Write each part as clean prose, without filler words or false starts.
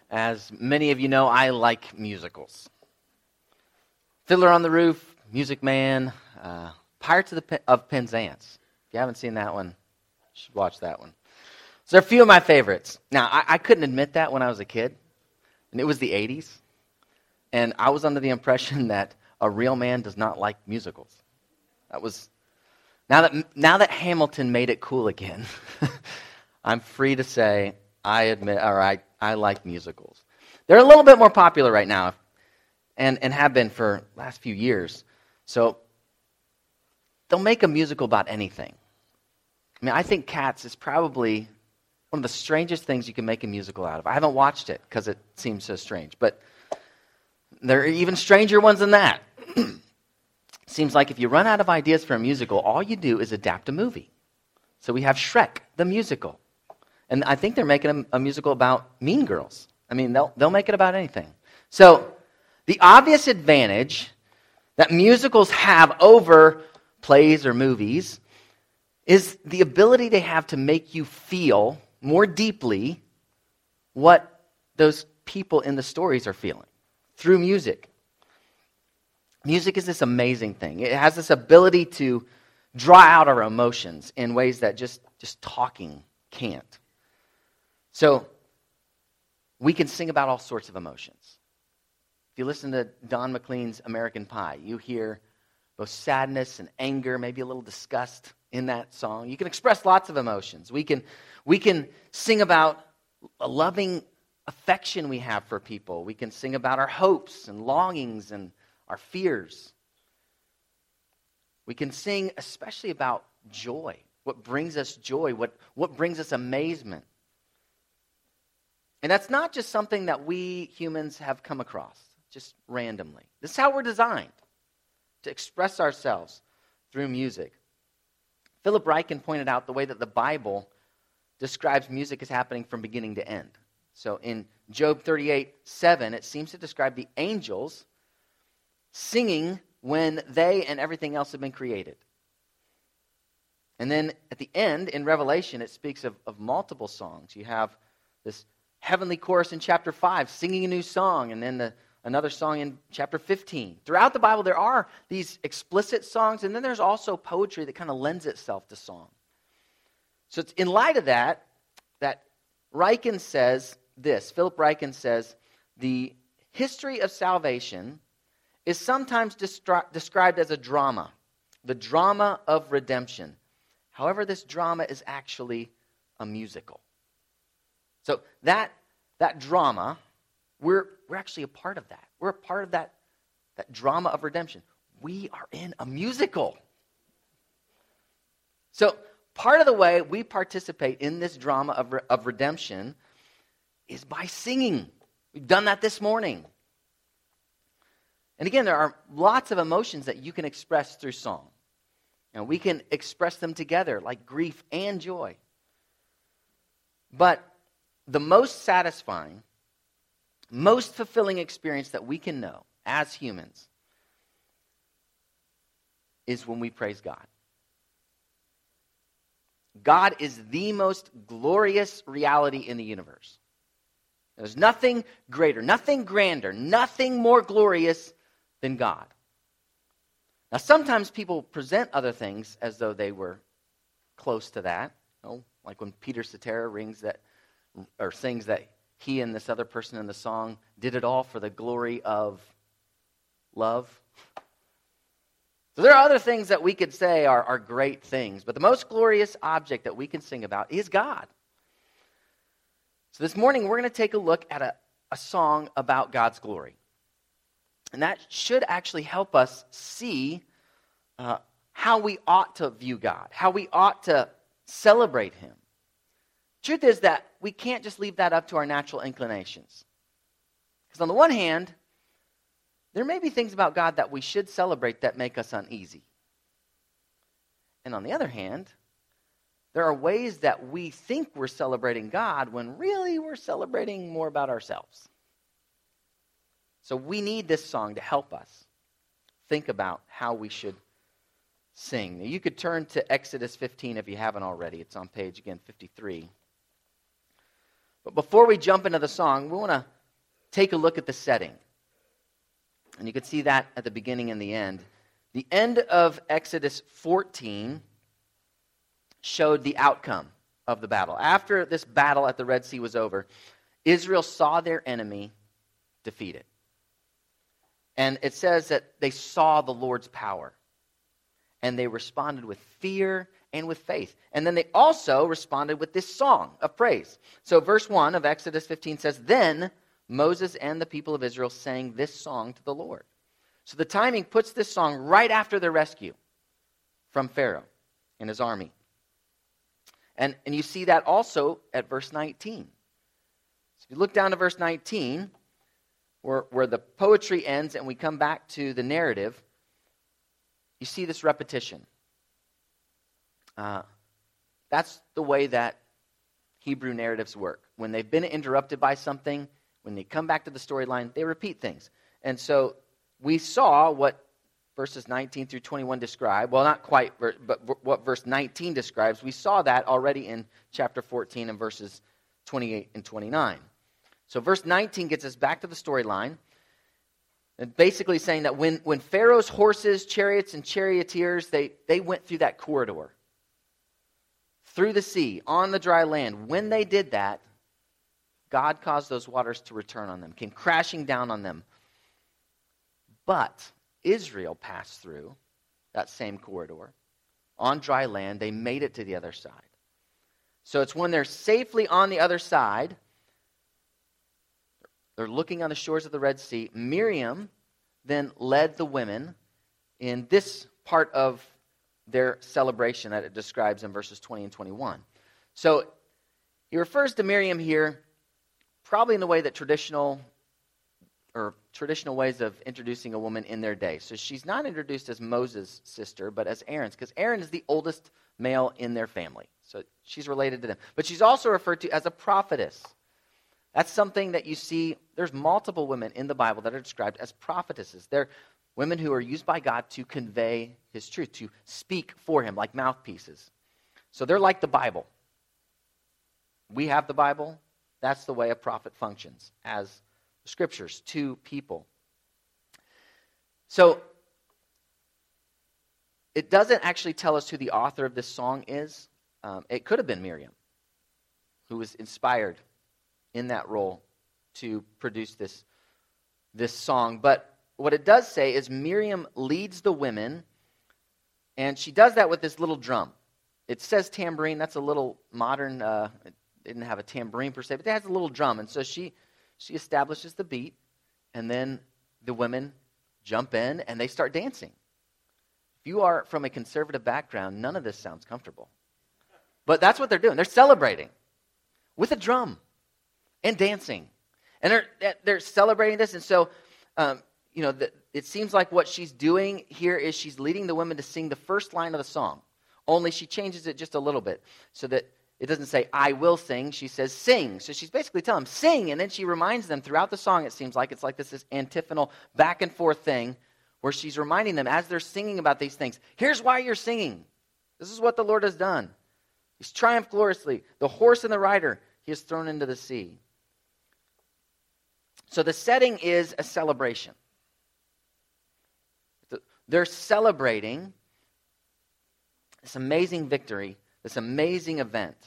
As many of you know, I like musicals. Fiddler on the Roof, Music Man, Pirates of Penzance. If you haven't seen that one, you should watch that one. So there are a few of my favorites. Now, I couldn't admit that when I was a kid, and it was the 80s, and I was under the impression that a real man does not like musicals. That was now that Hamilton made it cool again. I'm free to say I like musicals. They're a little bit more popular right now, and have been for the last few years. So they'll make a musical about anything. I mean, I think Cats is probably one of the strangest things you can make a musical out of. I haven't watched it because it seems so strange, but there are even stranger ones than that. Seems like if you run out of ideas for a musical, all you do is adapt a movie. So we have Shrek, the musical. And I think they're making a musical about Mean Girls. I mean, they'll make it about anything. So the obvious advantage that musicals have over plays or movies is the ability they have to make you feel more deeply what those people in the stories are feeling through music. Music is this amazing thing. It has this ability to draw out our emotions in ways that just talking can't. So we can sing about all sorts of emotions. If you listen to Don McLean's American Pie, you hear both sadness and anger, maybe a little disgust in that song. You can express lots of emotions. We can sing about a loving affection we have for people. We can sing about our hopes and longings and our fears. We can sing especially about joy, what brings us joy, what brings us amazement. And that's not just something that we humans have come across, just randomly. This is how we're designed, to express ourselves through music. Philip Ryken pointed out the way that the Bible describes music as happening from beginning to end. So in Job 38:7, it seems to describe the angels singing when they and everything else have been created. And then at the end, in Revelation, it speaks of multiple songs. You have this heavenly chorus in chapter 5, singing a new song, and then another song in chapter 15. Throughout the Bible, there are these explicit songs, and then there's also poetry that kind of lends itself to song. So it's in light of that Ryken says this. Philip Ryken says, the history of salvation is sometimes described as a drama, the drama of redemption. However, this drama is actually a musical. So that drama, we're actually a part of that. We're a part of that drama of redemption. We are in a musical. So part of the way we participate in this drama of redemption is by singing. We've done that this morning. And again, there are lots of emotions that you can express through song. And we can express them together, like grief and joy. But the most satisfying, most fulfilling experience that we can know as humans is when we praise God. God is the most glorious reality in the universe. There's nothing greater, nothing grander, nothing more glorious than God. Now, sometimes people present other things as though they were close to that. You know, like when Peter Cetera sings that he and this other person in the song did it all for the glory of love. So there are other things that we could say are great things, but the most glorious object that we can sing about is God. So this morning we're going to take a look at a song about God's glory. And that should actually help us see how we ought to view God, how we ought to celebrate Him. Truth is that we can't just leave that up to our natural inclinations. Because on the one hand, there may be things about God that we should celebrate that make us uneasy. And on the other hand, there are ways that we think we're celebrating God when really we're celebrating more about ourselves. So we need this song to help us think about how we should sing. Now, you could turn to Exodus 15 if you haven't already. It's on page, again, 53. But before we jump into the song, we want to take a look at the setting. And you can see that at the beginning and the end. The end of Exodus 14 showed the outcome of the battle. After this battle at the Red Sea was over, Israel saw their enemy defeated. And it says that they saw the Lord's power. And they responded with fear and with faith. And then they also responded with this song of praise. So verse 1 of Exodus 15 says, "Then Moses and the people of Israel sang this song to the Lord." So the timing puts this song right after their rescue from Pharaoh and his army. And you see that also at verse 19. So if you look down to verse 19, where the poetry ends and we come back to the narrative, you see this repetition. That's the way that Hebrew narratives work. When they've been interrupted by something, when they come back to the storyline, they repeat things. And so we saw what verses 19 through 21 describe. Well, not quite, but what verse 19 describes. We saw that already in chapter 14 and verses 28 and 29. So verse 19 gets us back to the storyline. And basically saying that when Pharaoh's horses, chariots, and charioteers, they went through that corridor, through the sea, on the dry land. When they did that, God caused those waters to return on them, came crashing down on them. But Israel passed through that same corridor on dry land. They made it to the other side. So it's when they're safely on the other side, they're looking on the shores of the Red Sea. Miriam then led the women in this part of their celebration that it describes in verses 20 and 21. So he refers to Miriam here probably in the way that traditional ways of introducing a woman in their day. So she's not introduced as Moses' sister, but as Aaron's, because Aaron is the oldest male in their family. So she's related to them. But she's also referred to as a prophetess. That's something that you see. There's multiple women in the Bible that are described as prophetesses. They're women who are used by God to convey his truth, to speak for him like mouthpieces. So they're like the Bible. We have the Bible. That's the way a prophet functions, as the scriptures to people. So it doesn't actually tell us who the author of this song is. It could have been Miriam, who was inspired in that role to produce this song. But what it does say is Miriam leads the women, and she does that with this little drum. It says tambourine. That's a little modern. It didn't have a tambourine per se, but it has a little drum. And so she establishes the beat, and then the women jump in, and they start dancing. If you are from a conservative background, none of this sounds comfortable. But that's what they're doing. They're celebrating with a drum and dancing. And they're celebrating this. And so, it seems like what she's doing here is she's leading the women to sing the first line of the song. Only she changes it just a little bit so that it doesn't say, "I will sing." She says, "Sing." So she's basically telling them, sing. And then she reminds them throughout the song, it seems like. It's like this antiphonal back and forth thing where she's reminding them as they're singing about these things. Here's why you're singing. This is what the Lord has done. He's triumphed gloriously. The horse and the rider he has thrown into the sea. So the setting is a celebration. They're celebrating this amazing victory, this amazing event.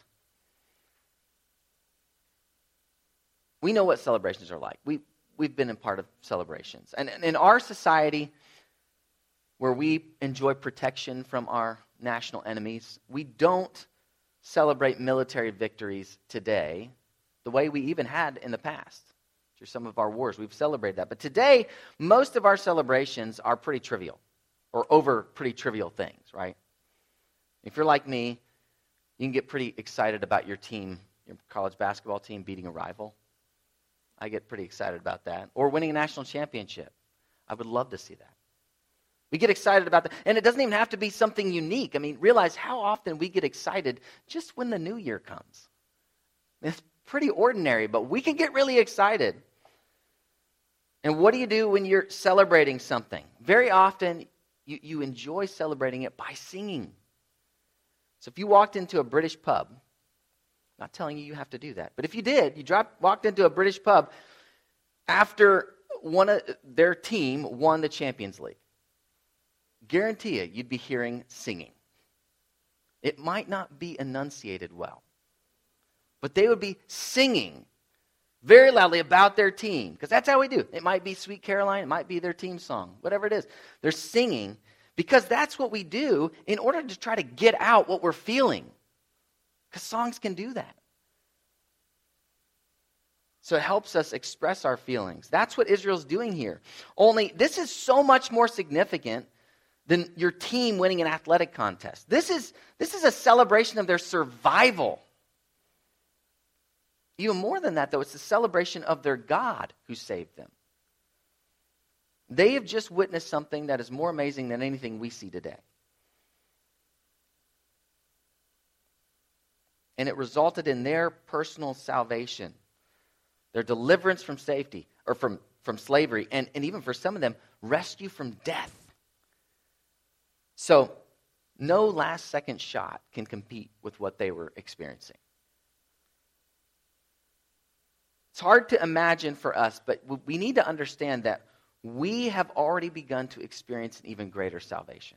We know what celebrations are like. We've been a part of celebrations. And in our society, where we enjoy protection from our national enemies, we don't celebrate military victories today the way we even had in the past. Through some of our wars, we've celebrated that. But today, most of our celebrations are pretty trivial, or over pretty trivial things, right? If you're like me, you can get pretty excited about your team, your college basketball team beating a rival. I get pretty excited about that. Or winning a national championship. I would love to see that. We get excited about that. And it doesn't even have to be something unique. I mean, realize how often we get excited just when the new year comes. It's pretty ordinary, but we can get really excited. And what do you do when you're celebrating something? Very often, you enjoy celebrating it by singing. So if you walked into a British pub, I'm not telling you have to do that, but if you did, walked into a British pub, after one of their team won the Champions League, guarantee you, you'd be hearing singing. It might not be enunciated well, but they would be singing very loudly about their team, because that's how we do. It might be Sweet Caroline, it might be their team song, whatever it is. They're singing because that's what we do in order to try to get out what we're feeling, because songs can do that. So it helps us express our feelings. That's what Israel's doing here. Only this is so much more significant than your team winning an athletic contest. This is a celebration of their survival. Even more than that, though, it's a celebration of their God who saved them. They have just witnessed something that is more amazing than anything we see today. And it resulted in their personal salvation, their deliverance from safety, or from slavery, and even for some of them, rescue from death. So, no last-second shot can compete with what they were experiencing. It's hard to imagine for us, but we need to understand that we have already begun to experience an even greater salvation.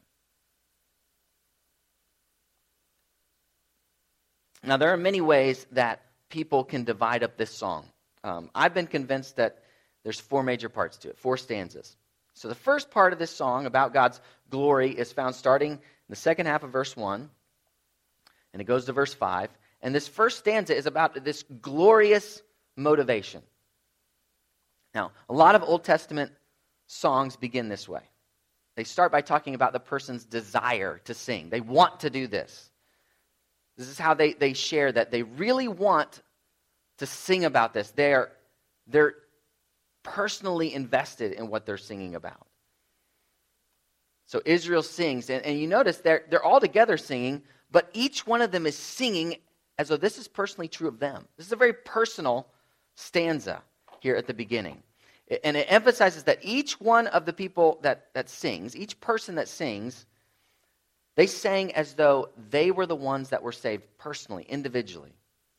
Now, there are many ways that people can divide up this song. I've been convinced that there's 4 major parts to it, 4 stanzas. So the first part of this song about God's glory is found starting in the second half of verse 1, and it goes to verse 5. And this first stanza is about this glorious motivation. Now, a lot of Old Testament songs begin this way. They start by talking about the person's desire to sing. They want to do this. This is how they share that they really want to sing about this. They're personally invested in what they're singing about. So Israel sings, and you notice they're all together singing, but each one of them is singing as though this is personally true of them. This is a very personal stanza here at the beginning. And it emphasizes that each one of the people that sings, each person that sings, they sang as though they were the ones that were saved personally, individually.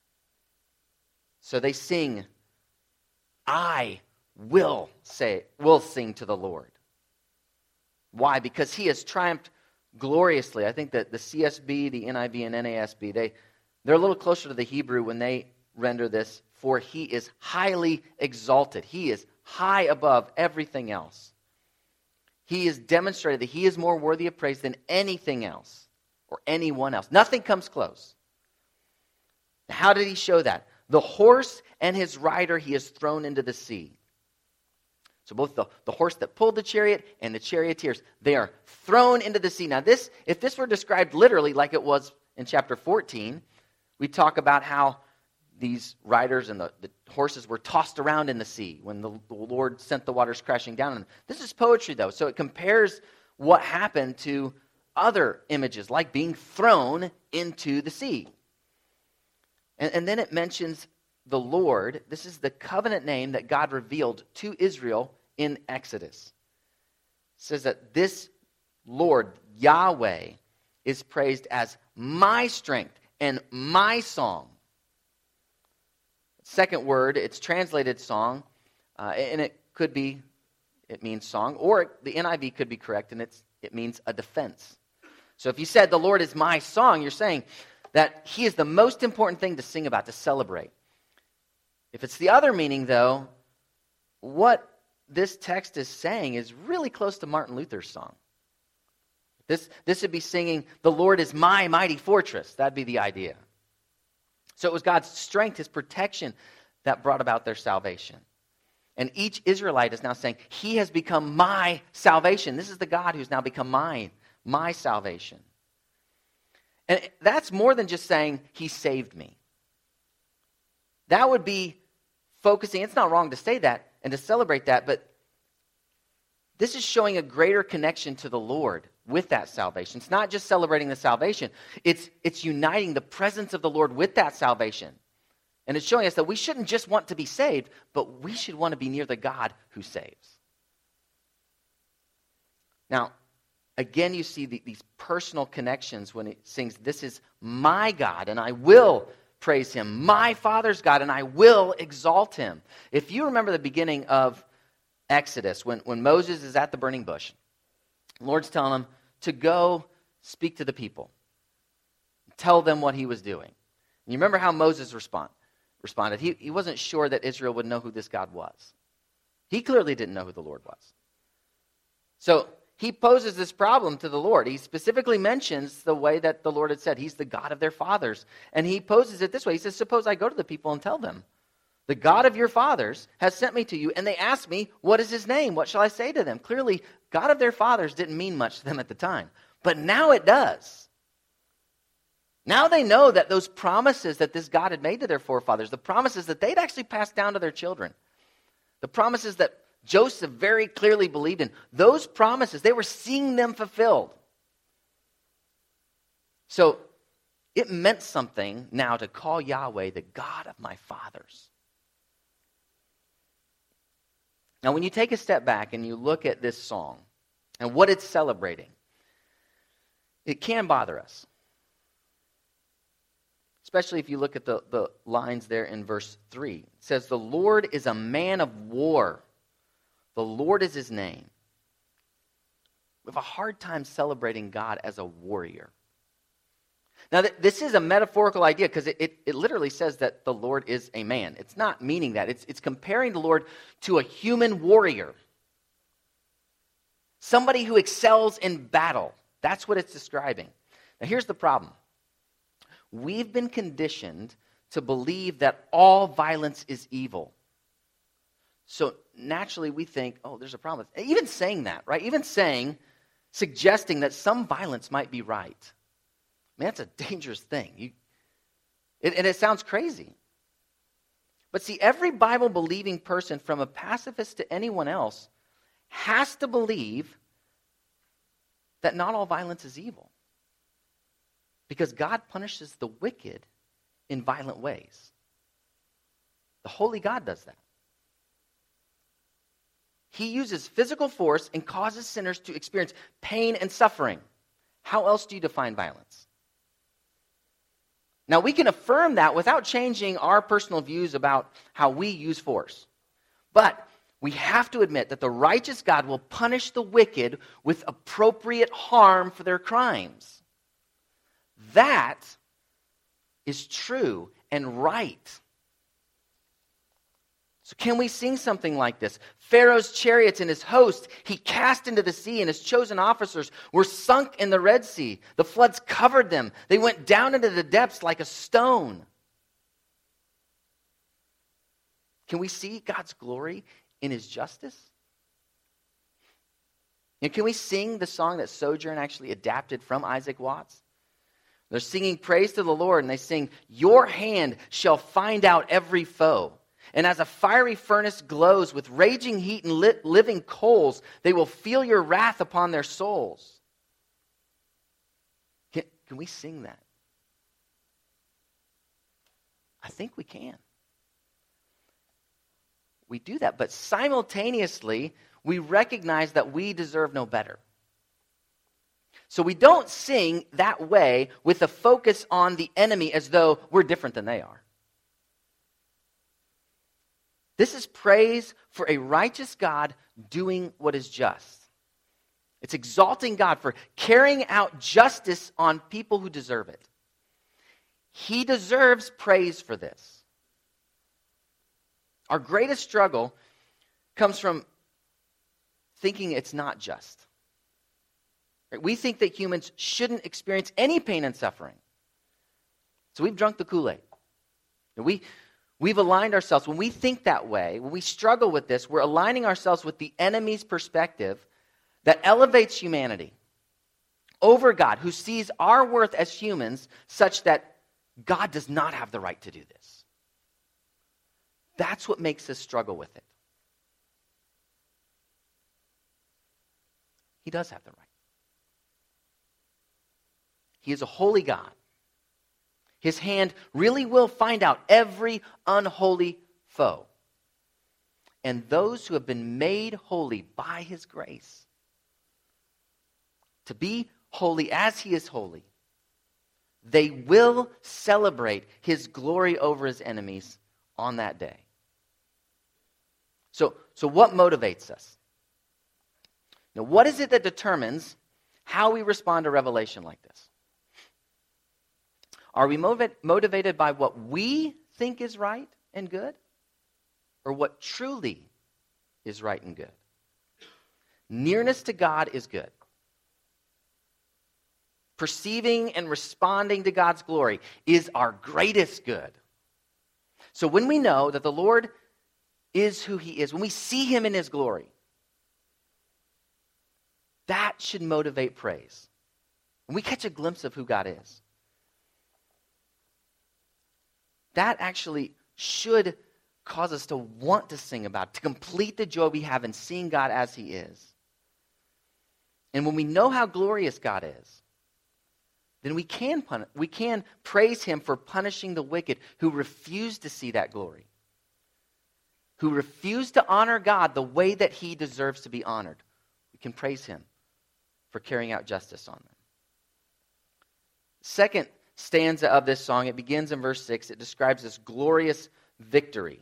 So they sing, I will sing to the Lord. Why? Because he has triumphed gloriously. I think that the CSB, the NIV, and NASB, they're a little closer to the Hebrew when they render this, for he is highly exalted. He is high above everything else. He has demonstrated that he is more worthy of praise than anything else or anyone else. Nothing comes close. How did he show that? The horse and his rider he has thrown into the sea. So both the horse that pulled the chariot and the charioteers, they are thrown into the sea. Now if this were described literally like it was in chapter 14, we talk about how these riders and the horses were tossed around in the sea when the Lord sent the waters crashing down on them. This is poetry, though, so it compares what happened to other images, like being thrown into the sea. And then it mentions the Lord. This is the covenant name that God revealed to Israel in Exodus. It says that this Lord, Yahweh, is praised as my strength and my song. Second word, it's translated song, and it means song, or the NIV could be correct, and it means a defense. So if you said the Lord is my song, you're saying that he is the most important thing to sing about, to celebrate. If it's the other meaning, though, what this text is saying is really close to Martin Luther's song. This would be singing, the Lord is my mighty fortress. That'd be the idea. So it was God's strength, his protection, that brought about their salvation. And each Israelite is now saying, he has become my salvation. This is the God who's now become my salvation. And that's more than just saying, he saved me. That would be focusing, it's not wrong to say that and to celebrate that, but this is showing a greater connection to the Lord with that salvation. It's not just celebrating the salvation. It's uniting the presence of the Lord with that salvation. And it's showing us that we shouldn't just want to be saved, but we should want to be near the God who saves. Now, again, you see these personal connections when it sings, this is my God, and I will praise him. My Father's God, and I will exalt him. If you remember the beginning of Exodus, when Moses is at the burning bush, the Lord's telling him to go speak to the people. Tell them what he was doing. And you remember how Moses responded. He wasn't sure that Israel would know who this God was. He clearly didn't know who the Lord was. So he poses this problem to the Lord. He specifically mentions the way that the Lord had said. He's the God of their fathers. And he poses it this way. He says, suppose I go to the people and tell them, the God of your fathers has sent me to you, and they ask me, what is his name? What shall I say to them? Clearly, God of their fathers didn't mean much to them at the time. But now it does. Now they know that those promises that this God had made to their forefathers, the promises that they'd actually passed down to their children, the promises that Joseph very clearly believed in, those promises, they were seeing them fulfilled. So it meant something now to call Yahweh the God of my fathers. Now, when you take a step back and you look at this song and what it's celebrating, it can bother us. Especially if you look at the lines there in verse 3. It says, the Lord is a man of war. The Lord is his name. We have a hard time celebrating God as a warrior. Now, this is a metaphorical idea because it literally says that the Lord is a man. It's not meaning that. It's comparing the Lord to a human warrior. Somebody who excels in battle. That's what it's describing. Now, here's the problem. We've been conditioned to believe that all violence is evil. So naturally we think, oh, there's a problem. Even saying that, right? Even suggesting that some violence might be right. Man, that's a dangerous thing. And it sounds crazy. But see, every Bible-believing person, from a pacifist to anyone else, has to believe that not all violence is evil. Because God punishes the wicked in violent ways. The holy God does that. He uses physical force and causes sinners to experience pain and suffering. How else do you define violence? Now, we can affirm that without changing our personal views about how we use force. But we have to admit that the righteous God will punish the wicked with appropriate harm for their crimes. That is true and right. So can we sing something like this? Pharaoh's chariots and his host he cast into the sea, and his chosen officers were sunk in the Red Sea. The floods covered them. They went down into the depths like a stone. Can we see God's glory in his justice? And can we sing the song that Sojourn actually adapted from Isaac Watts? They're singing praise to the Lord, and they sing, your hand shall find out every foe. And as a fiery furnace glows with raging heat and living coals, they will feel your wrath upon their souls. Can we sing that? I think we can. We do that, but simultaneously, we recognize that we deserve no better. So we don't sing that way with a focus on the enemy as though we're different than they are. This is praise for a righteous God doing what is just. It's exalting God for carrying out justice on people who deserve it. He deserves praise for this. Our greatest struggle comes from thinking it's not just. We think that humans shouldn't experience any pain and suffering. So we've drunk the Kool-Aid. We've aligned ourselves. When we think that way, when we struggle with this, we're aligning ourselves with the enemy's perspective that elevates humanity over God, who sees our worth as humans such that God does not have the right to do this. That's what makes us struggle with it. He does have the right. He is a holy God. His hand really will find out every unholy foe. And those who have been made holy by his grace, to be holy as he is holy, they will celebrate his glory over his enemies on that day. So what motivates us? Now, what is it that determines how we respond to revelation like this? Are we motivated by what we think is right and good, or what truly is right and good? Nearness to God is good. Perceiving and responding to God's glory is our greatest good. So when we know that the Lord is who he is, when we see him in his glory, that should motivate praise. When we catch a glimpse of who God is, that actually should cause us to want to sing about it, to complete the joy we have in seeing God as he is. And when we know how glorious God is, then we can praise him for punishing the wicked who refuse to see that glory, who refuse to honor God the way that he deserves to be honored. We can praise him for carrying out justice on them. Second stanza of this song, it begins in verse 6. It describes this glorious victory.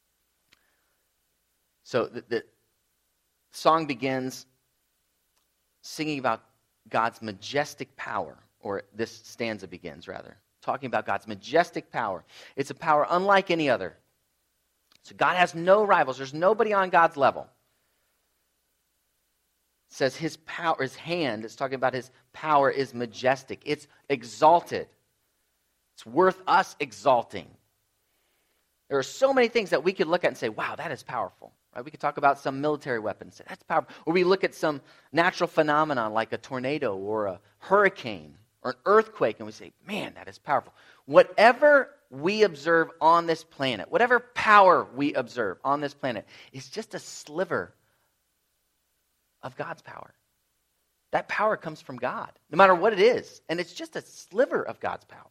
So the song begins singing about God's majestic power, or this stanza begins, rather, talking about God's majestic power. It's a power unlike any other. So God has no rivals. There's nobody on God's level. It says his power, his hand, it's talking about his power is majestic. It's exalted. It's worth us exalting. There are so many things that we could look at and say, wow, that is powerful. Right? We could talk about some military weapons. Say, that's powerful. Or we look at some natural phenomenon like a tornado or a hurricane or an earthquake, and we say, man, that is powerful. Whatever we observe on this planet, whatever power we observe on this planet, is just a sliver of God's power. That power comes from God, no matter what it is. And it's just a sliver of God's power.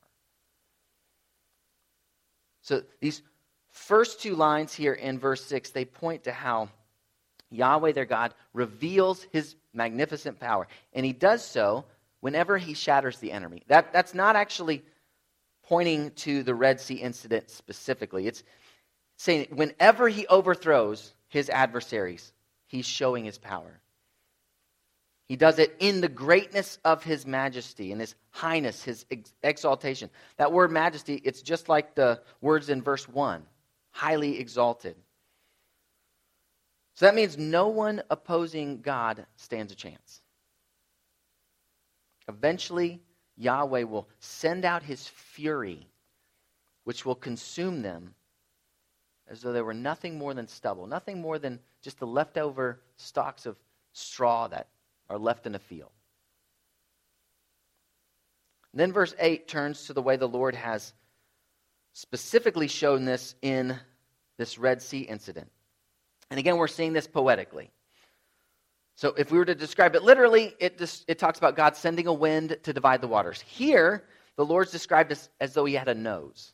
So these first two lines here in verse 6, they point to how Yahweh, their God, reveals his magnificent power. And he does so whenever he shatters the enemy. That's not actually pointing to the Red Sea incident specifically. It's saying whenever he overthrows his adversaries, he's showing his power. He does it in the greatness of his majesty and his highness, his exaltation. That word majesty, it's just like the words in verse 1, highly exalted. So that means no one opposing God stands a chance. Eventually, Yahweh will send out his fury, which will consume them as though they were nothing more than stubble, nothing more than just the leftover stalks of straw that are left in a field. And then verse 8 turns to the way the Lord has specifically shown this in this Red Sea incident. And again, we're seeing this poetically. So if we were to describe it literally, it talks about God sending a wind to divide the waters. Here, the Lord's described as though he had a nose.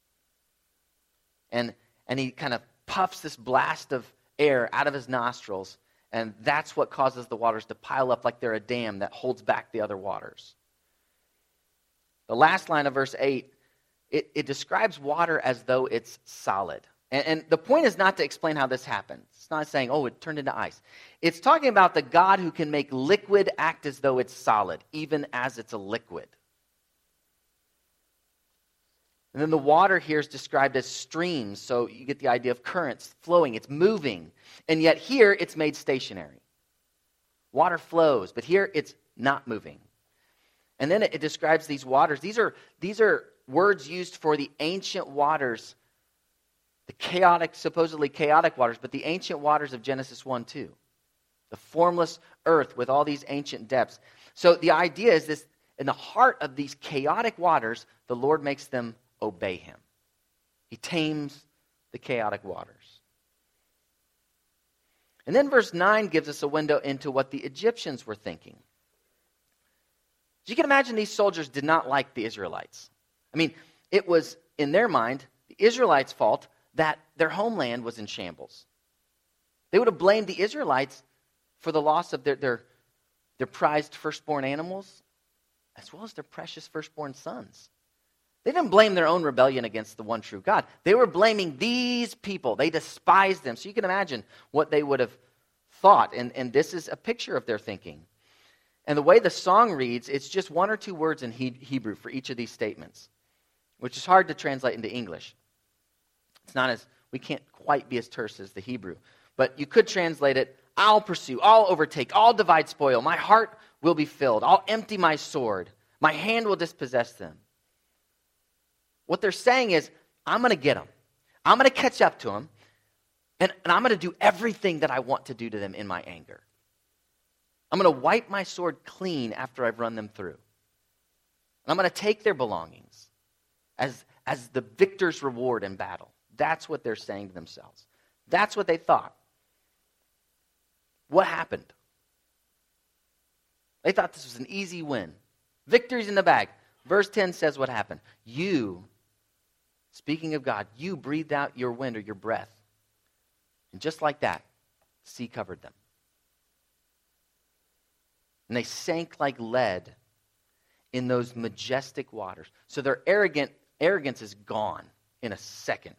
And he kind of puffs this blast of air out of his nostrils, and that's what causes the waters to pile up like they're a dam that holds back the other waters. The last line of verse 8, it describes water as though it's solid. And the point is not to explain how this happened. It's not saying, oh, it turned into ice. It's talking about the God who can make liquid act as though it's solid, even as it's a liquid. And then the water here is described as streams, so you get the idea of currents flowing. It's moving. And yet here, it's made stationary. Water flows, but here it's not moving. And then it describes these waters. These are words used for the ancient waters, the chaotic, supposedly chaotic waters, but the ancient waters of Genesis 1-2. The formless earth with all these ancient depths. So the idea is this, in the heart of these chaotic waters, the Lord makes them obey him. He tames the chaotic waters. And then verse 9 gives us a window into what the Egyptians were thinking. You can imagine these soldiers did not like the Israelites. I mean, it was, in their mind, the Israelites' fault that their homeland was in shambles. They would have blamed the Israelites for the loss of their prized firstborn animals, as well as their precious firstborn sons. They didn't blame their own rebellion against the one true God. They were blaming these people. They despised them. So you can imagine what they would have thought. And this is a picture of their thinking. And the way the song reads, it's just one or two words in Hebrew for each of these statements, which is hard to translate into English. We can't quite be as terse as the Hebrew. But you could translate it, I'll pursue, I'll overtake, I'll divide spoil. My heart will be filled. I'll empty my sword. My hand will dispossess them. What they're saying is, I'm going to get them. I'm going to catch up to them. And I'm going to do everything that I want to do to them in my anger. I'm going to wipe my sword clean after I've run them through. And I'm going to take their belongings as the victor's reward in battle. That's what they're saying to themselves. That's what they thought. What happened? They thought this was an easy win. Victory's in the bag. Verse 10 says what happened. You, speaking of God, you breathed out your wind or your breath. And just like that, the sea covered them. And they sank like lead in those majestic waters. So their arrogance is gone in a second.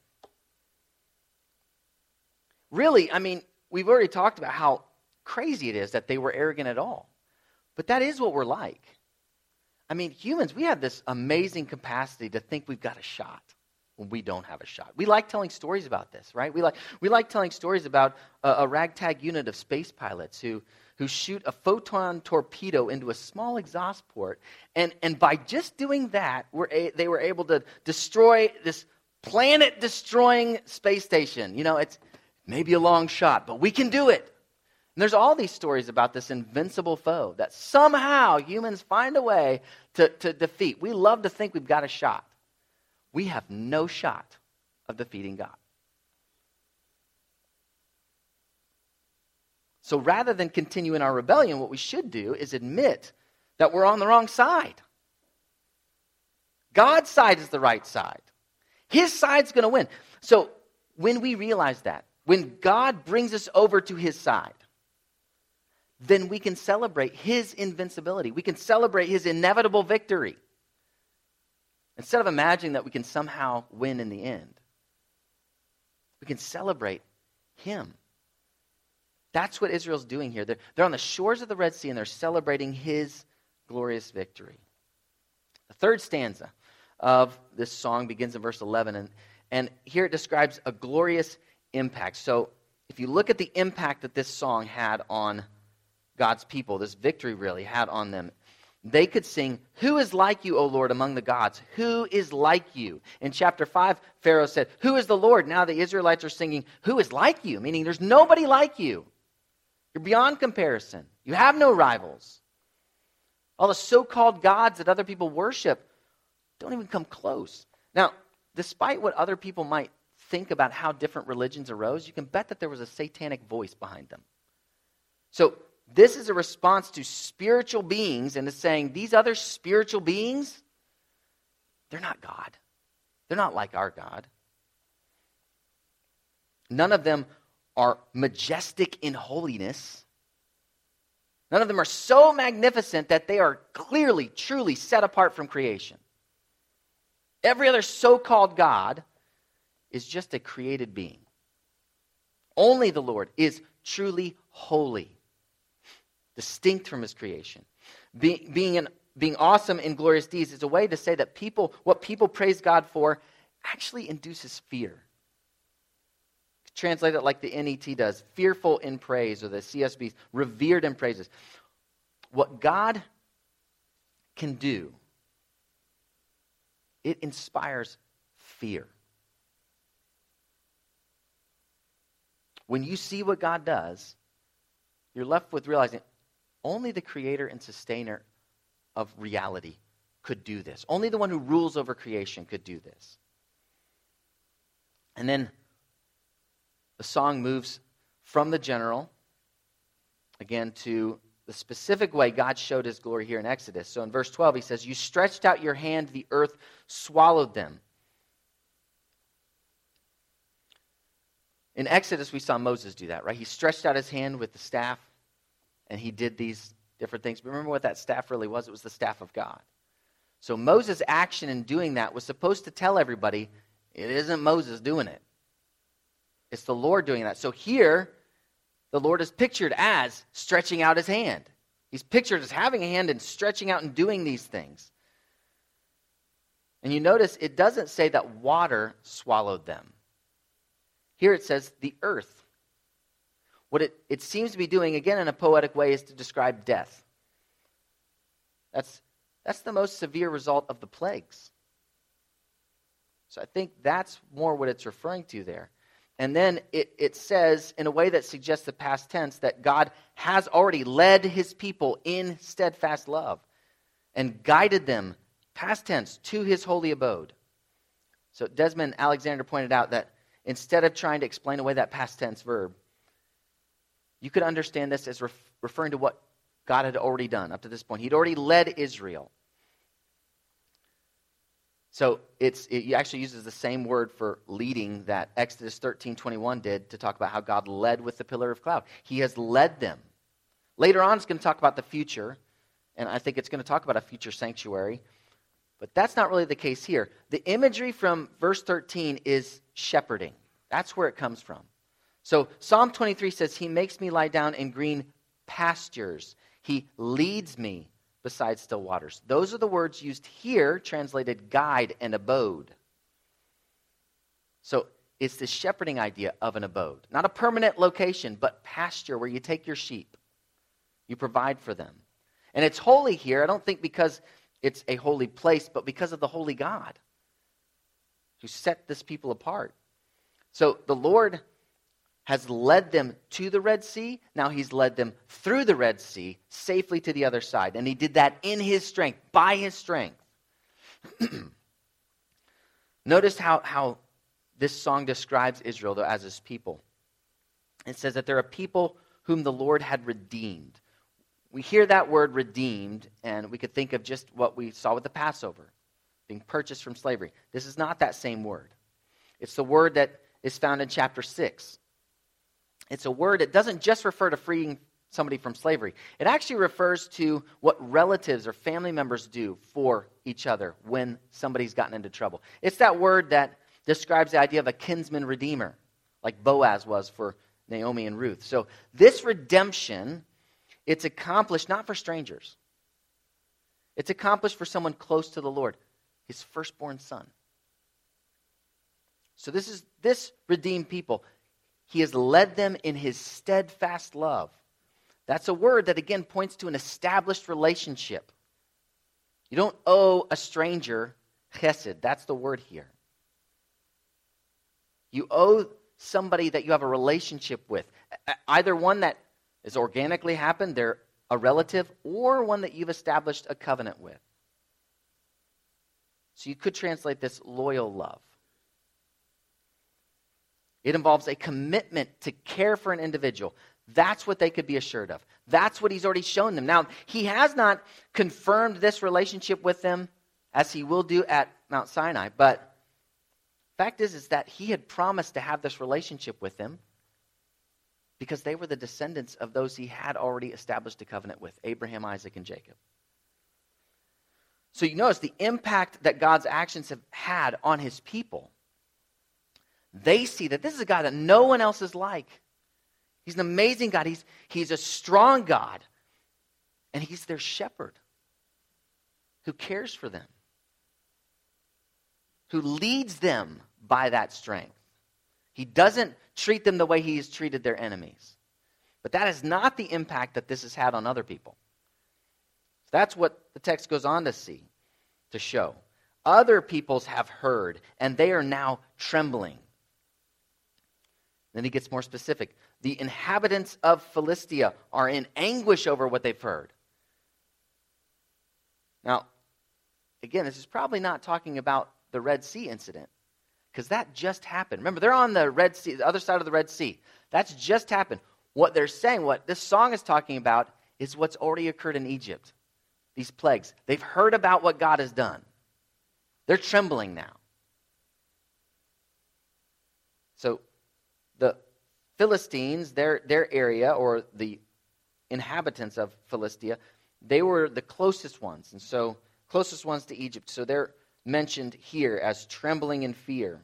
Really, we've already talked about how crazy it is that they were arrogant at all. But that is what we're like. Humans, we have this amazing capacity to think we've got a shot when we don't have a shot. We like telling stories about this, right? We like telling stories about a ragtag unit of space pilots who shoot a photon torpedo into a small exhaust port, and by just doing that, they were able to destroy this planet-destroying space station. It's maybe a long shot, but we can do it. And there's all these stories about this invincible foe that somehow humans find a way to defeat. We love to think we've got a shot. We have no shot of defeating God. So rather than continue in our rebellion, what we should do is admit that we're on the wrong side. God's side is the right side. His side's going to win. So when we realize that, when God brings us over to his side, then we can celebrate his invincibility. We can celebrate his inevitable victory. Instead of imagining that we can somehow win in the end, we can celebrate him. That's what Israel's doing here. They're on the shores of the Red Sea and they're celebrating his glorious victory. The third stanza of this song begins in verse 11, and here it describes a glorious impact. So if you look at the impact that this song had on God's people, this victory really had on them, they could sing, "Who is like you, O Lord, among the gods? Who is like you?" In chapter 5, Pharaoh said, "Who is the Lord?" Now the Israelites are singing, "Who is like you?" Meaning there's nobody like you. You're beyond comparison. You have no rivals. All the so-called gods that other people worship don't even come close. Now, despite what other people might think about how different religions arose, you can bet that there was a satanic voice behind them. So this is a response to spiritual beings and is saying these other spiritual beings, they're not God. They're not like our God. None of them are majestic in holiness. None of them are so magnificent that they are clearly, truly set apart from creation. Every other so-called God is just a created being. Only the Lord is truly holy, distinct from his creation. Being awesome in glorious deeds is a way to say that what people praise God for actually induces fear. Translate it like the NET does, fearful in praise, or the CSB, revered in praises. What God can do, it inspires fear. When you see what God does, you're left with realizing only the creator and sustainer of reality could do this. Only the one who rules over creation could do this. And then the song moves from the general, again, to the specific way God showed his glory here in Exodus. So in verse 12, he says, "You stretched out your hand, the earth swallowed them." In Exodus, we saw Moses do that, right? He stretched out his hand with the staff, and he did these different things. But remember what that staff really was? It was the staff of God. So Moses' action in doing that was supposed to tell everybody, it isn't Moses doing it. It's the Lord doing that. So here, the Lord is pictured as stretching out his hand. He's pictured as having a hand and stretching out and doing these things. And you notice it doesn't say that water swallowed them. Here it says the earth. What it seems to be doing, again in a poetic way, is to describe death. That's the most severe result of the plagues. So I think that's more what it's referring to there. And then it says, in a way that suggests the past tense, that God has already led his people in steadfast love and guided them, past tense, to his holy abode. So Desmond Alexander pointed out that instead of trying to explain away that past tense verb, you could understand this as referring to what God had already done up to this point. He'd already led Israel. So it actually uses the same word for leading that Exodus 13:21 did to talk about how God led with the pillar of cloud. He has led them. Later on, it's going to talk about the future, and I think it's going to talk about a future sanctuary. But that's not really the case here. The imagery from verse 13 is shepherding. That's where it comes from. So Psalm 23 says, he makes me lie down in green pastures. He leads me beside still waters. Those are the words used here, translated guide and abode. So it's the shepherding idea of an abode. Not a permanent location, but pasture where you take your sheep. You provide for them. And it's holy here, I don't think because it's a holy place, but because of the holy God who set this people apart. So the Lord has led them to the Red Sea. Now he's led them through the Red Sea safely to the other side. And he did that in his strength, by his strength. Notice how this song describes Israel, though, as his people. It says that they're a people whom the Lord had redeemed. We hear that word redeemed, and we could think of just what we saw with the Passover, being purchased from slavery. This is not that same word. It's the word that is found in chapter 6. It's a word that doesn't just refer to freeing somebody from slavery. It actually refers to what relatives or family members do for each other when somebody's gotten into trouble. It's that word that describes the idea of a kinsman redeemer, like Boaz was for Naomi and Ruth. So this redemption, it's accomplished not for strangers. It's accomplished for someone close to the Lord, his firstborn son. So this redeemed people. He has led them in his steadfast love. That's a word that, again, points to an established relationship. You don't owe a stranger chesed. That's the word here. You owe somebody that you have a relationship with. Either one that has organically happened, they're a relative, or one that you've established a covenant with. So you could translate this loyal love. It involves a commitment to care for an individual. That's what they could be assured of. That's what he's already shown them. Now, he has not confirmed this relationship with them as he will do at Mount Sinai, but the fact is that he had promised to have this relationship with them because they were the descendants of those he had already established a covenant with, Abraham, Isaac, and Jacob. So you notice the impact that God's actions have had on his people. They see that this is a God that no one else is like. He's an amazing God. He's a strong God. And he's their shepherd who cares for them, who leads them by that strength. He doesn't treat them the way he has treated their enemies. But that is not the impact that this has had on other people. That's what the text goes on to show. Other peoples have heard, and they are now trembling. Then he gets more specific. The inhabitants of Philistia are in anguish over what they've heard. Now, again, this is probably not talking about the Red Sea incident, because that just happened. Remember, they're on the Red Sea, the other side of the Red Sea. That's just happened. What they're saying, what this song is talking about, is what's already occurred in Egypt. These plagues. They've heard about what God has done. They're trembling now. So the Philistines, their area, or the inhabitants of Philistia, they were the closest ones, and so closest ones to Egypt. So they're mentioned here as trembling in fear.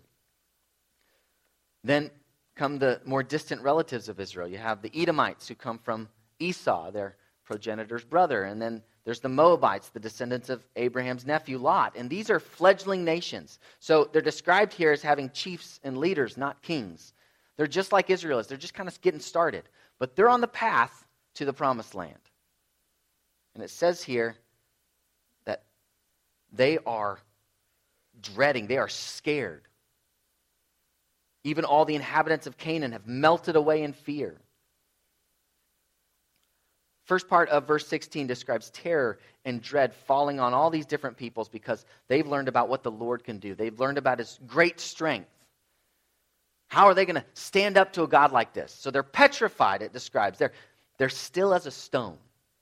Then come the more distant relatives of Israel. You have the Edomites who come from Esau, their progenitor's brother. And then there's the Moabites, the descendants of Abraham's nephew Lot. And these are fledgling nations. So they're described here as having chiefs and leaders, not kings. They're just like Israel is. They're just kind of getting started. But they're on the path to the promised land. And it says here that they are dreading, they are scared. Even all the inhabitants of Canaan have melted away in fear. First part of verse 16 describes terror and dread falling on all these different peoples because they've learned about what the Lord can do. They've learned about his great strength. How are they going to stand up to a God like this? So they're petrified, it describes. They're still as a stone.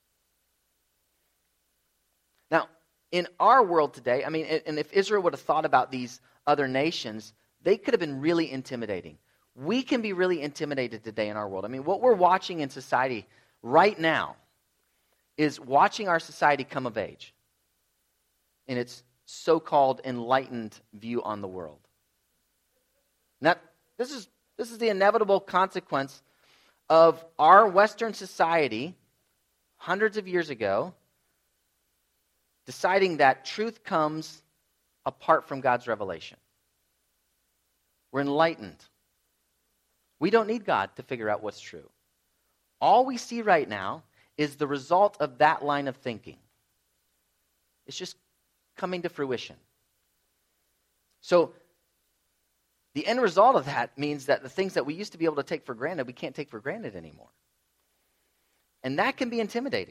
Now, in our world today, I mean, and if Israel would have thought about these other nations, they could have been really intimidating. We can be really intimidated today in our world. I mean, what we're watching in society right now is watching our society come of age in its so-called enlightened view on the world. Now, this is the inevitable consequence of our Western society hundreds of years ago deciding that truth comes apart from God's revelation. We're enlightened. We don't need God to figure out what's true. All we see right now is the result of that line of thinking. It's just coming to fruition. So, the end result of that means that the things that we used to be able to take for granted, we can't take for granted anymore. And that can be intimidating.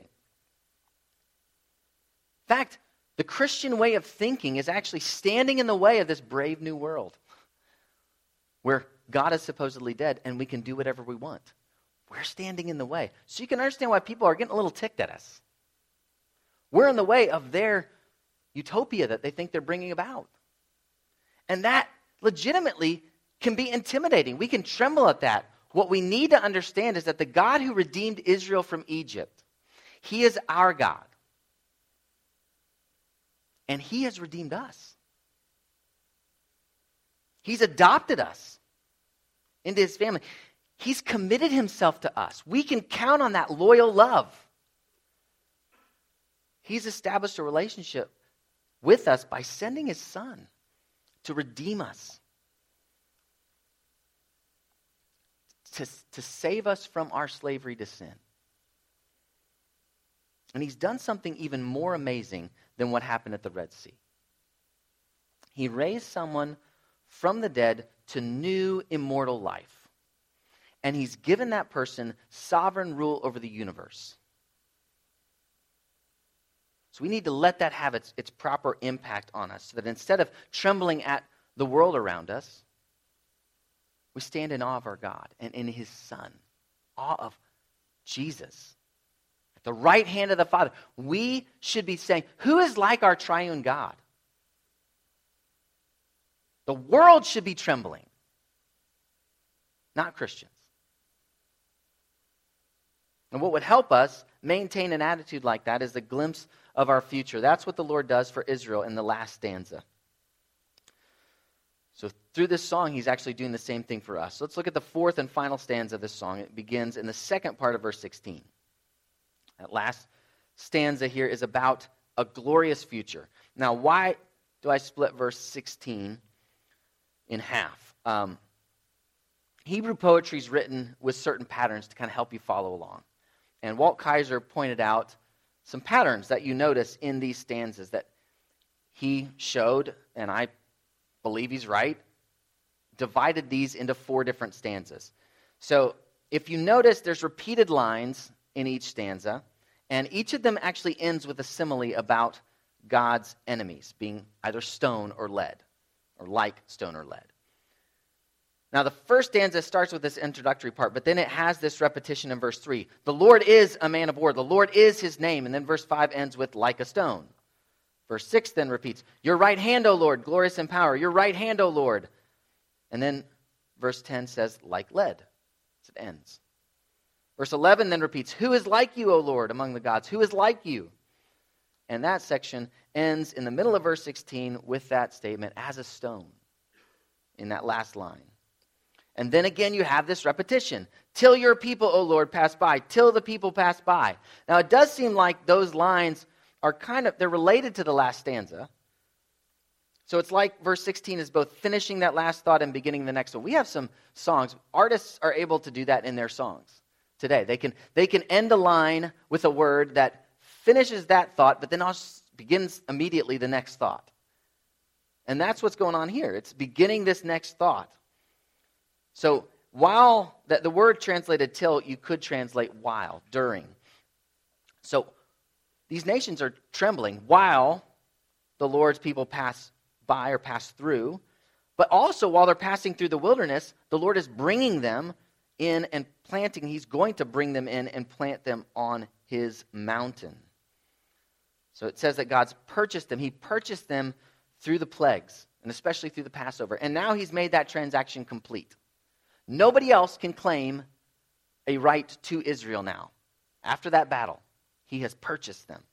In fact, the Christian way of thinking is actually standing in the way of this brave new world where God is supposedly dead and we can do whatever we want. We're standing in the way. So you can understand why people are getting a little ticked at us. We're in the way of their utopia that they think they're bringing about. And that legitimately can be intimidating. We can tremble at that. What we need to understand is that the God who redeemed Israel from Egypt, he is our God. And he has redeemed us. He's adopted us into his family. He's committed himself to us. We can count on that loyal love. He's established a relationship with us by sending his son to redeem us, to save us from our slavery to sin. And he's done something even more amazing than what happened at the Red Sea. He raised someone from the dead to new immortal life. And he's given that person sovereign rule over the universe. So we need to let that have its proper impact on us so that instead of trembling at the world around us, we stand in awe of our God and in his Son, awe of Jesus. At the right hand of the Father, we should be saying, who is like our triune God? The world should be trembling, not Christians. And what would help us maintain an attitude like that is a glimpse of our future. That's what the Lord does for Israel in the last stanza. So through this song, he's actually doing the same thing for us. So let's look at the fourth and final stanza of this song. It begins in the second part of verse 16. That last stanza here is about a glorious future. Now, why do I split verse 16 in half? Hebrew poetry is written with certain patterns to kind of help you follow along. And Walt Kaiser pointed out some patterns that you notice in these stanzas that he showed, and I believe he's right, divided these into 4 different stanzas. So if you notice, there's repeated lines in each stanza, and each of them actually ends with a simile about God's enemies being either stone or lead, or like stone or lead. Now, the first stanza starts with this introductory part, but then it has this repetition in verse 3. The Lord is a man of war. The Lord is his name. And then verse 5 ends with like a stone. Verse 6 then repeats, your right hand, O Lord, glorious in power. Your right hand, O Lord. And then verse 10 says, like lead. As it ends. Verse 11 then repeats, who is like you, O Lord, among the gods? Who is like you? And that section ends in the middle of verse 16 with that statement, as a stone, in that last line. And then again you have this repetition. Till your people, O Lord, pass by. Till the people pass by. Now it does seem like those lines are they're related to the last stanza. So it's like verse 16 is both finishing that last thought and beginning the next one. We have some songs. Artists are able to do that in their songs today. They can end a line with a word that finishes that thought, but then also begins immediately the next thought. And that's what's going on here. It's beginning this next thought. So while the word translated till, you could translate while, during. So these nations are trembling while the Lord's people pass by or pass through, but also while they're passing through the wilderness, the Lord is bringing them in and planting. He's going to bring them in and plant them on his mountain. So it says that God's purchased them. He purchased them through the plagues, and especially through the Passover. And now he's made that transaction complete. Nobody else can claim a right to Israel now. After that battle, he has purchased them.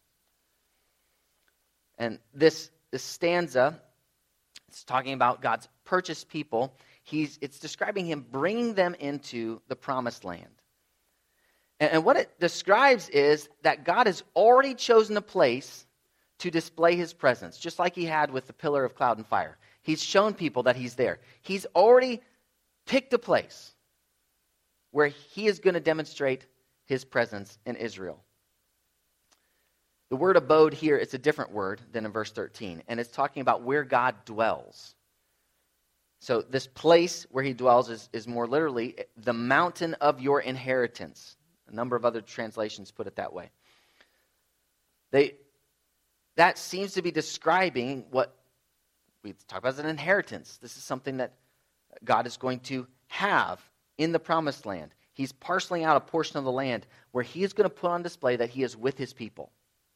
And this stanza, it's talking about God's purchased people. It's describing him bringing them into the promised land. And what it describes is that God has already chosen a place to display his presence, just like he had with the pillar of cloud and fire. He's shown people that he's there. He's already picked a place where he is going to demonstrate his presence in Israel. The word abode here, it's a different word than in verse 13, and it's talking about where God dwells. So this place where he dwells is more literally the mountain of your inheritance. A number of other translations put it that way. That seems to be describing what we talk about as an inheritance. This is something that God is going to have in the promised land. He's parceling out a portion of the land where he is going to put on display that he is with his people.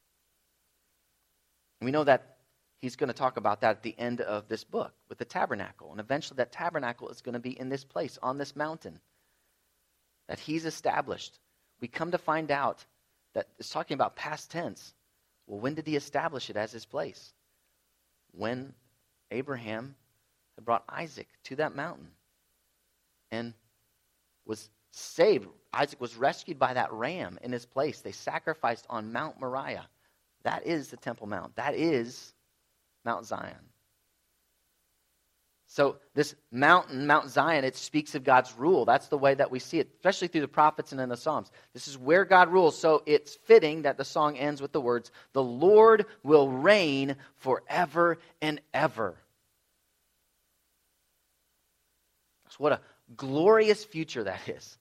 And we know that he's going to talk about that at the end of this book with the tabernacle. And eventually that tabernacle is going to be in this place, on this mountain, that he's established. We come to find out that it's talking about past tense. Well, when did he establish it as his place? When Abraham had brought Isaac to that mountain and was saved. Isaac was rescued by that ram in his place. They sacrificed on Mount Moriah. That is the Temple Mount. That is Mount Zion. So this mountain, Mount Zion, it speaks of God's rule. That's the way that we see it, especially through the prophets and in the Psalms. This is where God rules. So it's fitting that the song ends with the words, the Lord will reign forever and ever. So what a glorious future that is.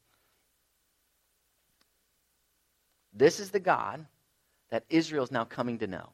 This is the God that Israel is now coming to know.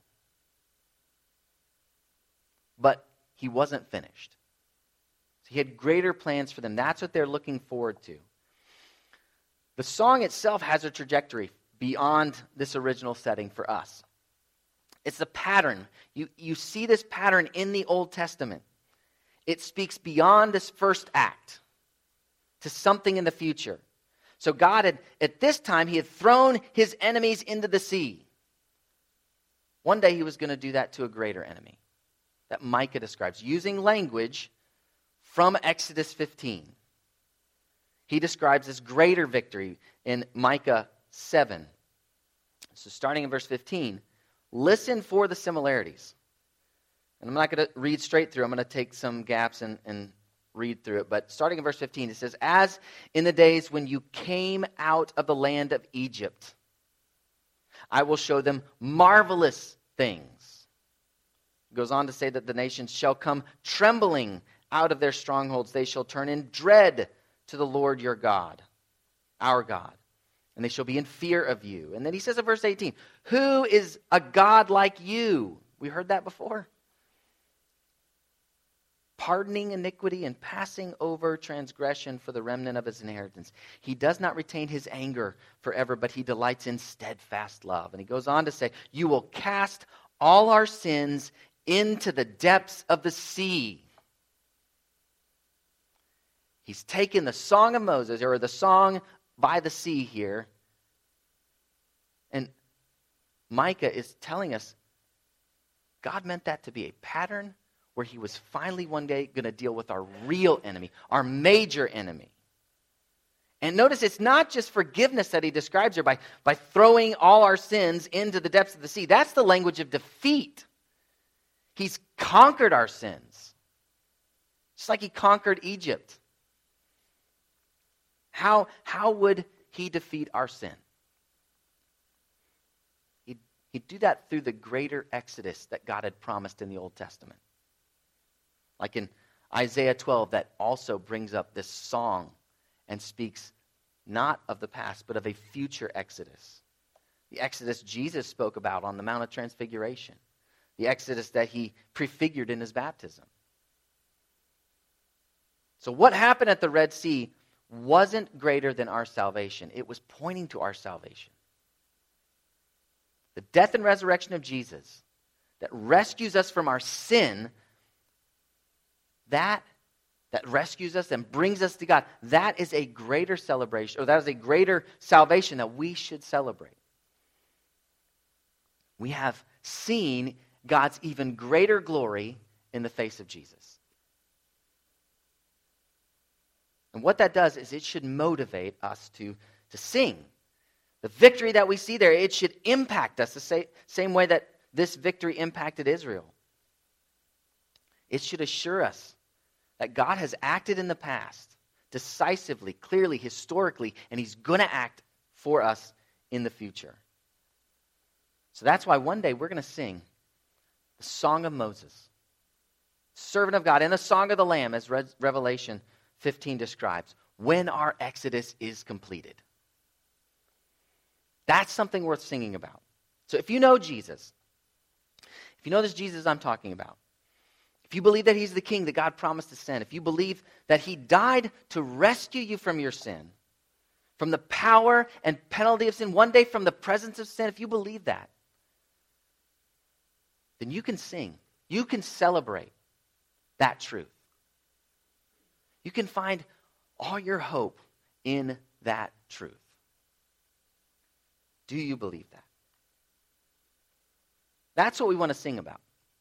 But he wasn't finished. So he had greater plans for them. That's what they're looking forward to. The song itself has a trajectory beyond this original setting for us. It's a pattern. You see this pattern in the Old Testament. It speaks beyond this first act to something in the future. So God had, at this time, he had thrown his enemies into the sea. One day he was going to do that to a greater enemy that Micah describes, using language from Exodus 15. He describes this greater victory in Micah 7. So starting in verse 15, listen for the similarities. And I'm not going to read straight through. I'm going to take some gaps and read through it. But starting in verse 15, it says, as in the days when you came out of the land of Egypt, I will show them marvelous things. It goes on to say that the nations shall come trembling out of their strongholds. They shall turn in dread to the Lord your God, our God. And they shall be in fear of you. And then he says in verse 18, who is a God like you? We heard that before. Pardoning iniquity and passing over transgression for the remnant of his inheritance. He does not retain his anger forever, but he delights in steadfast love. And he goes on to say, you will cast all our sins into the depths of the sea. He's taken the Song of Moses, or the song by the sea here. And Micah is telling us God meant that to be a pattern where he was finally one day going to deal with our real enemy, our major enemy. And notice it's not just forgiveness that he describes here by throwing all our sins into the depths of the sea. That's the language of defeat. He's conquered our sins, just like he conquered Egypt. How would he defeat our sin? He'd do that through the greater exodus that God had promised in the Old Testament. Like in Isaiah 12, that also brings up this song and speaks not of the past, but of a future exodus. The exodus Jesus spoke about on the Mount of Transfiguration. The exodus that he prefigured in his baptism. So what happened at the Red Sea wasn't greater than our salvation. It was pointing to our salvation. The death and resurrection of Jesus that rescues us from our sin, that rescues us and brings us to God, that is a greater celebration, or that is a greater salvation that we should celebrate. We have seen God's even greater glory in the face of Jesus. And what that does is it should motivate us to sing. The victory that we see there, it should impact us the same way that this victory impacted Israel. It should assure us that God has acted in the past decisively, clearly, historically, and he's going to act for us in the future. So that's why one day we're going to sing the Song of Moses, servant of God, and the Song of the Lamb, as Revelation 15 describes, when our exodus is completed. That's something worth singing about. So if you know Jesus, if you know this Jesus I'm talking about, if you believe that he's the king that God promised to send, if you believe that he died to rescue you from your sin, from the power and penalty of sin, one day from the presence of sin, if you believe that, then you can sing. You can celebrate that truth. You can find all your hope in that truth. Do you believe that? That's what we want to sing about.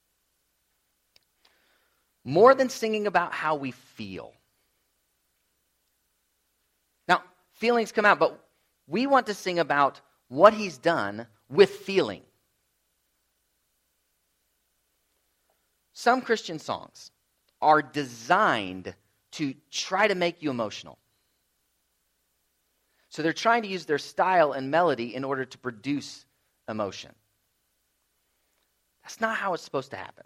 More than singing about how we feel. Now, feelings come out, but we want to sing about what he's done with feeling. Some Christian songs are designed to try to make you emotional. So they're trying to use their style and melody in order to produce emotion. That's not how it's supposed to happen.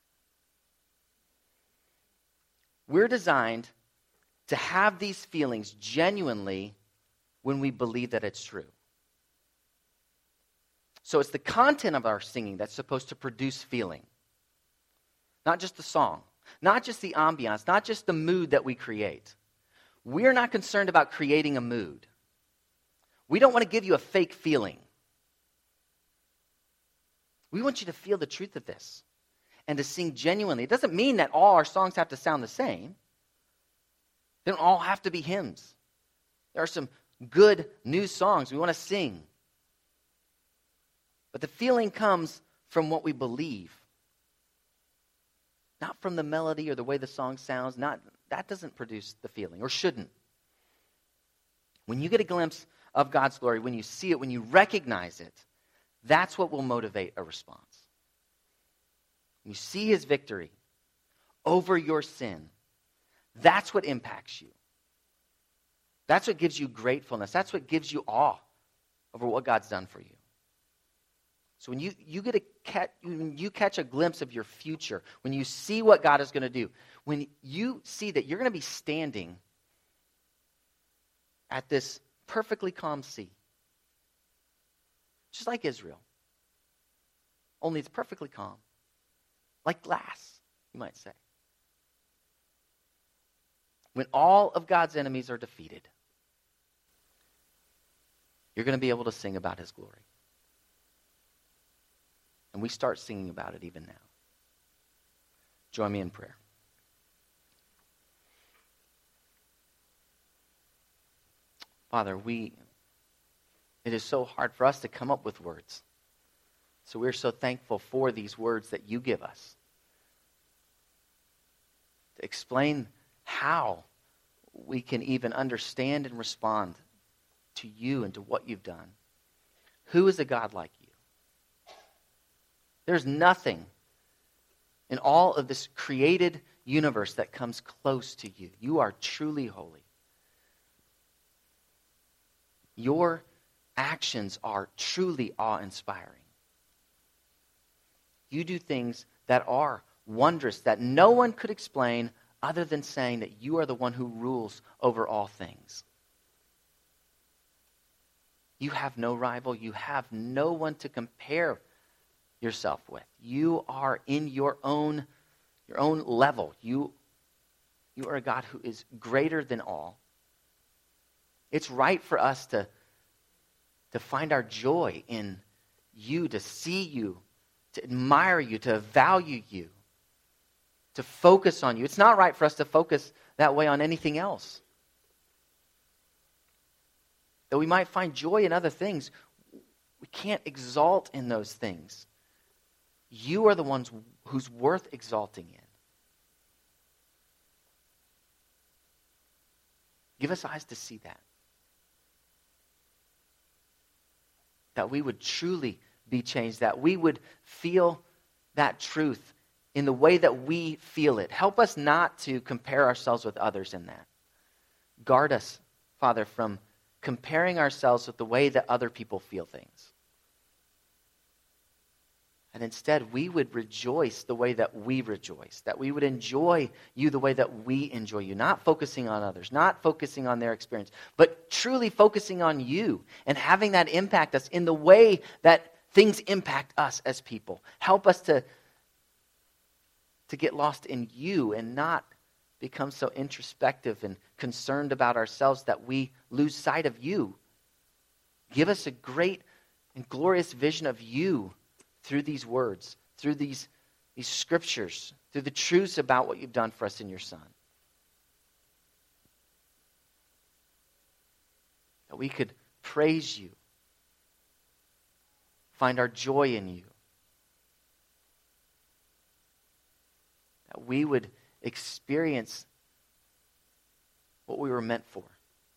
We're designed to have these feelings genuinely when we believe that it's true. So it's the content of our singing that's supposed to produce feeling. Not just the song, not just the ambiance, not just the mood that we create. We're not concerned about creating a mood. We don't want to give you a fake feeling. We want you to feel the truth of this and to sing genuinely. It doesn't mean that all our songs have to sound the same. They don't all have to be hymns. There are some good new songs we want to sing. But the feeling comes from what we believe. Not from the melody or the way the song sounds. That doesn't produce the feeling, or shouldn't. When you get a glimpse of God's glory, when you see it, when you recognize it, that's what will motivate a response. When you see his victory over your sin, that's what impacts you. That's what gives you gratefulness. That's what gives you awe over what God's done for you. So when you catch a glimpse of your future, when you see what God is going to do, when you see that you're going to be standing at this perfectly calm sea, just like Israel, only it's perfectly calm, like glass, you might say. When all of God's enemies are defeated, you're going to be able to sing about his glory. And we start singing about it even now. Join me in prayer. Father, it is so hard for us to come up with words. So we're so thankful for these words that you give us to explain how we can even understand and respond to you and to what you've done. Who is a God like you? There's nothing in all of this created universe that comes close to you. You are truly holy. Your actions are truly awe-inspiring. You do things that are wondrous, that no one could explain other than saying that you are the one who rules over all things. You have no rival. You have no one to compare yourself with. You are in your own level. You are a God who is greater than all. It's right for us to find our joy in you, to see you, to admire you, to value you, to focus on you. It's not right for us to focus that way on anything else. Though we might find joy in other things, we can't exalt in those things. You are the ones who's worth exalting in. Give us eyes to see that. That we would truly be changed, that we would feel that truth in the way that we feel it. Help us not to compare ourselves with others in that. Guard us, Father, from comparing ourselves with the way that other people feel things. And instead, we would rejoice the way that we rejoice, that we would enjoy you the way that we enjoy you, not focusing on others, not focusing on their experience, but truly focusing on you and having that impact us in the way that things impact us as people. Help us to get lost in you and not become so introspective and concerned about ourselves that we lose sight of you. Give us a great and glorious vision of you through these words, through these scriptures, through the truths about what you've done for us in your Son. That we could praise you, find our joy in you. That we would experience what we were meant for.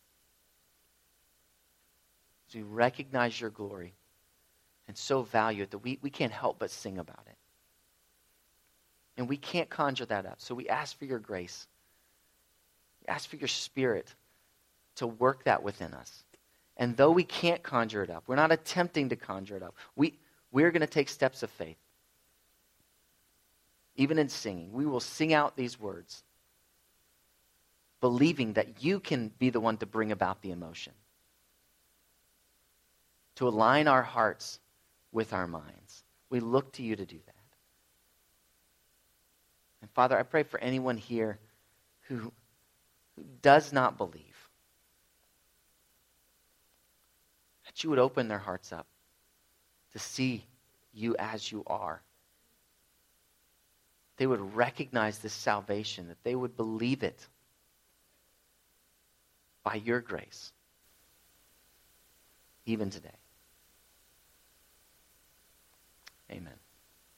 As we recognize your glory and so value it that we can't help but sing about it. And we can't conjure that up. So we ask for your grace. We ask for your Spirit to work that within us. And though we can't conjure it up, we're not attempting to conjure it up. We're going to take steps of faith. Even in singing, we will sing out these words, believing that you can be the one to bring about the emotion. To align our hearts with our minds. We look to you to do that. And Father, I pray for anyone here who does not believe, that you would open their hearts up to see you as you are. They would recognize this salvation, that they would believe it by your grace, even today. Amen.